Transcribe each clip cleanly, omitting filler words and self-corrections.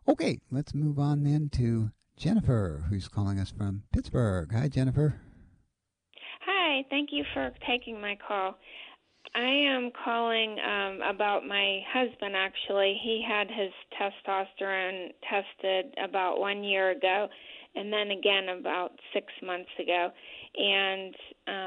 Okay, let's move on then to Jennifer, who's calling us from Pittsburgh. Hi, Jennifer. Hi, thank you for taking my call. I am calling about my husband, actually. He had his testosterone tested about 1 year ago and then again about 6 months ago. And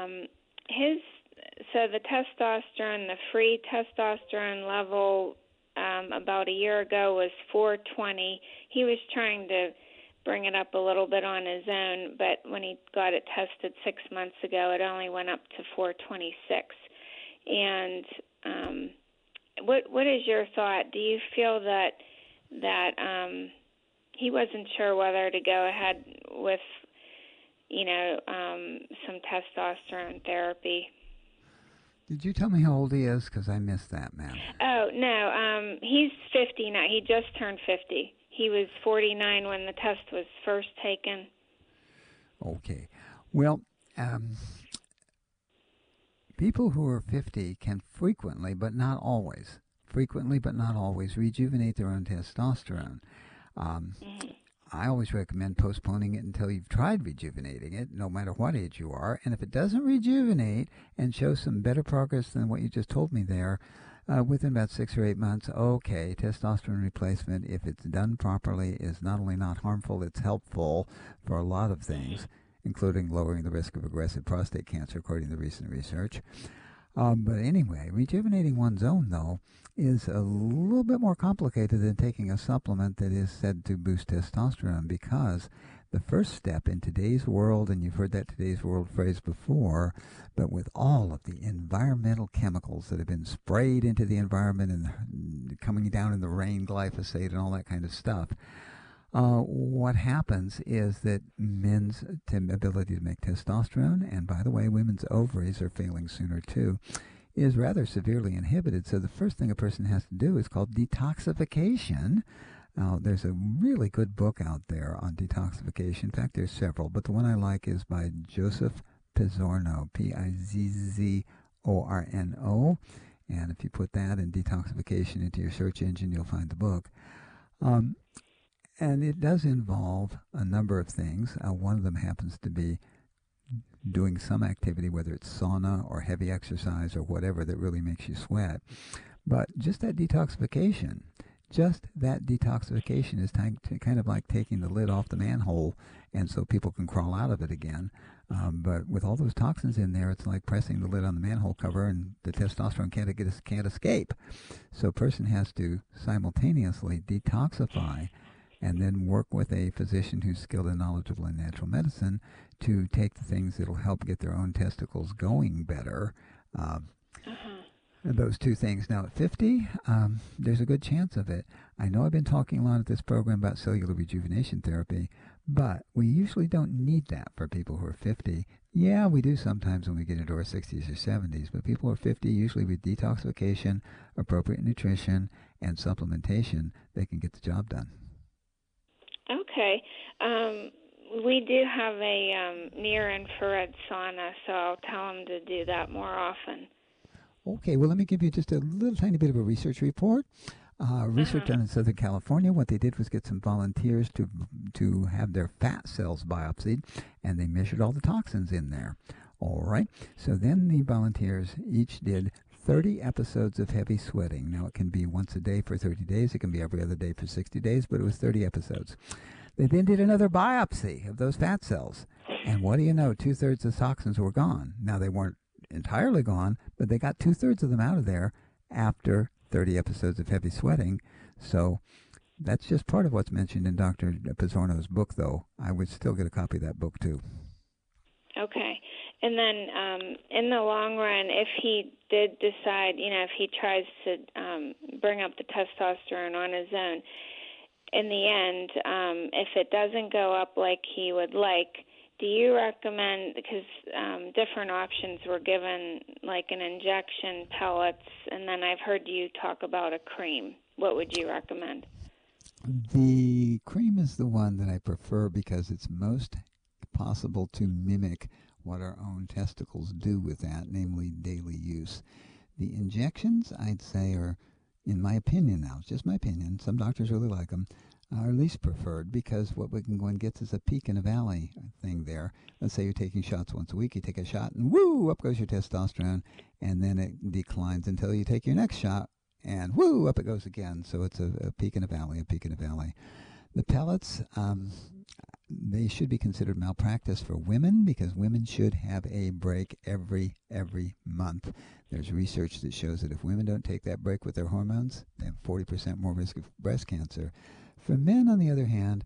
the testosterone, the free testosterone level about a year ago was 420. He was trying to bring it up a little bit on his own, but when he got it tested 6 months ago, it only went up to 426. And what is your thought? Do you feel that he wasn't sure whether to go ahead with, some testosterone therapy? Did you tell me how old he is? Because I missed that, ma'am. Oh, no. He's 50 now. He just turned 50. He was 49 when the test was first taken. Okay. Well, people who are 50 can frequently, but not always, rejuvenate their own testosterone. I always recommend postponing it until you've tried rejuvenating it, no matter what age you are. And if it doesn't rejuvenate and show some better progress than what you just told me there, within about 6 or 8 months, okay, testosterone replacement, if it's done properly, is not only not harmful, it's helpful for a lot of things, including lowering the risk of aggressive prostate cancer, according to recent research. But anyway, rejuvenating one's own, though, is a little bit more complicated than taking a supplement that is said to boost testosterone, because the first step in today's world, and you've heard that today's world phrase before, but with all of the environmental chemicals that have been sprayed into the environment and coming down in the rain, glyphosate and all that kind of stuff, what happens is that men's ability to make testosterone, and by the way, women's ovaries are failing sooner too, is rather severely inhibited. So the first thing a person has to do is called detoxification. There's a really good book out there on detoxification. In fact, there's several, but the one I like is by Joseph Pizzorno, Pizzorno. And if you put that and detoxification into your search engine, you'll find the book. And it does involve a number of things. One of them happens to be doing some activity, whether it's sauna or heavy exercise or whatever that really makes you sweat. But just that detoxification is kind of like taking the lid off the manhole, and so people can crawl out of it again. But with all those toxins in there, it's like pressing the lid on the manhole cover, and the testosterone can't escape. So a person has to simultaneously detoxify and then work with a physician who's skilled and knowledgeable in natural medicine to take the things that will help get their own testicles going better. Those two things. Now, at 50, there's a good chance of it. I know I've been talking a lot at this program about cellular rejuvenation therapy, but we usually don't need that for people who are 50. Yeah, we do sometimes when we get into our 60s or 70s, but people who are 50, usually with detoxification, appropriate nutrition, and supplementation, they can get the job done. Okay. We do have a near-infrared sauna, so I'll tell him to do that more often. Okay, well, let me give you just a little tiny bit of a research report. Research done in Southern California. What they did was get some volunteers to have their fat cells biopsied, and they measured all the toxins in there. All right. So then the volunteers each did 30 episodes of heavy sweating. Now, it can be once a day for 30 days. It can be every other day for 60 days, but it was 30 episodes. They then did another biopsy of those fat cells. And what do you know? 2/3 of the toxins were gone. Now, they weren't entirely gone, but they got 2/3 of them out of there after 30 episodes of heavy sweating. So that's just part of what's mentioned in Dr. Pizzorno's book, though. I would still get a copy of that book, too. Okay. And then in the long run, if he did decide, if he tries to bring up the testosterone on his own, in the end, if it doesn't go up like he would like, do you recommend, because different options were given, like an injection, pellets, and then I've heard you talk about a cream. What would you recommend? The cream is the one that I prefer because it's most possible to mimic what our own testicles do with that, namely daily use. The injections, I'd say, are, in my opinion now, it's just my opinion, some doctors really like them, are least preferred because what we can go and get is a peak and a valley thing there. Let's say you're taking shots once a week. You take a shot and woo, up goes your testosterone, and then it declines until you take your next shot, and woo, up it goes again. So it's a peak and a valley, a peak and a valley. The pellets, they should be considered malpractice for women because women should have a break every month. There's research that shows that if women don't take that break with their hormones, they have 40% more risk of breast cancer. For men, on the other hand,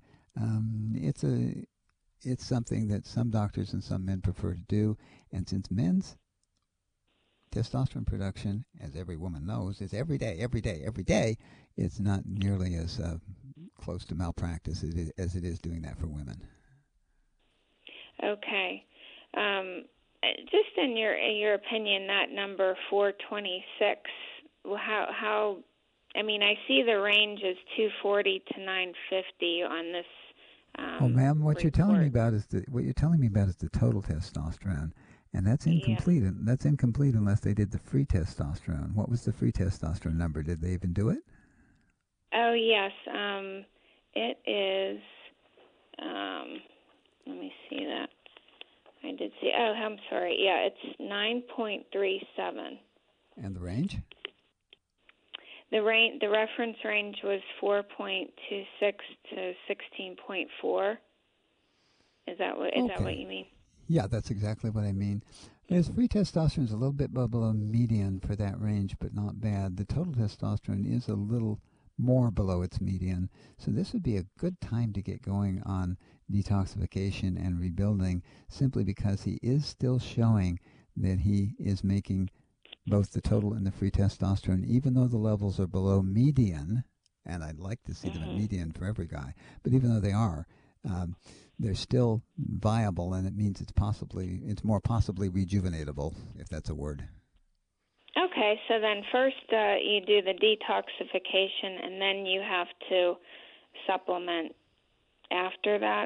it's something that some doctors and some men prefer to do, and since men's testosterone production, as every woman knows, is every day, it's not nearly as close to malpractice as it is doing that for women. Okay. Just in your opinion, that number 426, how I mean, I see the range is 240 to 950 on this. Well, ma'am, what report. you're telling me about is the total testosterone, and that's incomplete. Yeah. That's incomplete unless they did the free testosterone. What was the free testosterone number? Did they even do it? Oh yes, it is. Let me see that. I did see. Oh, I'm sorry. Yeah, it's 9.37. And the range? The reference range was 4.26 to 16.4. Is that what you mean? Yeah, that's exactly what I mean. His free testosterone is a little bit below median for that range, but not bad. The total testosterone is a little more below its median. So this would be a good time to get going on detoxification and rebuilding, simply because he is still showing that he is making both the total and the free testosterone, even though the levels are below median, and I'd like to see them at median for every guy, but even though they are, they're still viable, and it means it's more possibly rejuvenatable, if that's a word. Okay, so then first you do the detoxification, and then you have to supplement after that.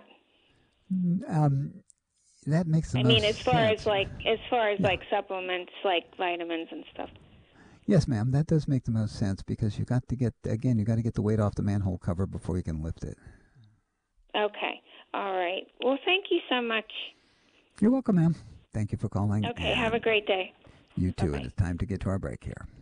That makes the most sense. As far as like supplements, like vitamins and stuff. Yes, ma'am, that does make the most sense because you got to get the weight off the manhole cover before you can lift it. Okay, all right. Well, thank you so much. You're welcome, ma'am. Thank you for calling. Okay, have a great day. You too. Bye-bye. And it's time to get to our break here.